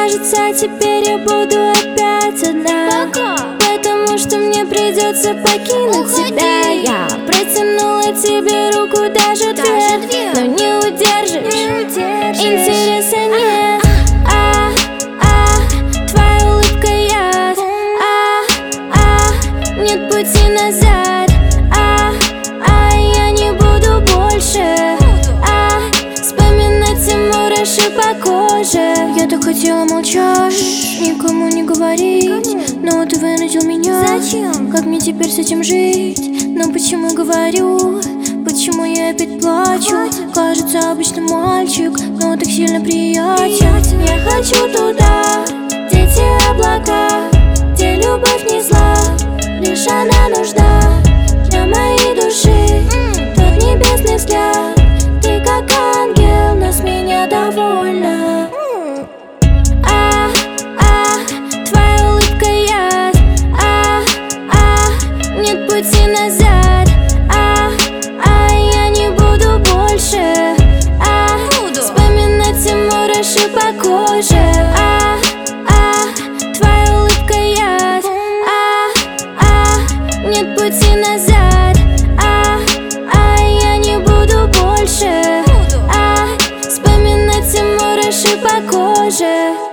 кажется, теперь я буду опять одна. Потому что мне придется покинуть тебя. Я протянула тебе руку, даже две, но не удержишь, интереса нет. Твоя улыбка яд. Нет пути назад. Я не буду больше вспоминать и мураши по коже. Я так хотела молчать, никому не говорить, но ты вынудил меня. Зачем? Как мне теперь с этим жить? Но почему говорю? Почему я опять плачу? Кажется, обычный мальчик, но так сильно приятен. Я хочу туда, где те облака, где любовь не зла, лишь она нужна для моей души. Тот небесный взгляд, ты как ангел, но с меня довольна. Твоя улыбка яд. Нет пути назад. Я не буду больше вспоминать и мураши по коже. Твоя улыбка яд. Нет пути назад. Я не буду больше вспоминать и мураши по коже.